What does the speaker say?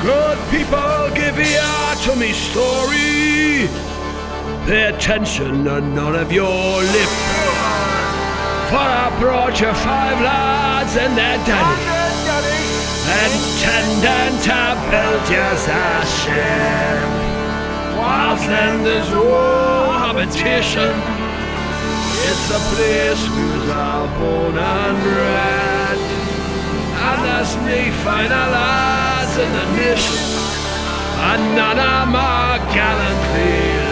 Good people, give ear to me story. Pay attention and none of your lip. For I brought you 5 lads and their daddy, intending to build you a ship. Whilst then there's no habitation, it's the place we was all born and bred. And there's nae finer lads in the nation, and none of my gallantry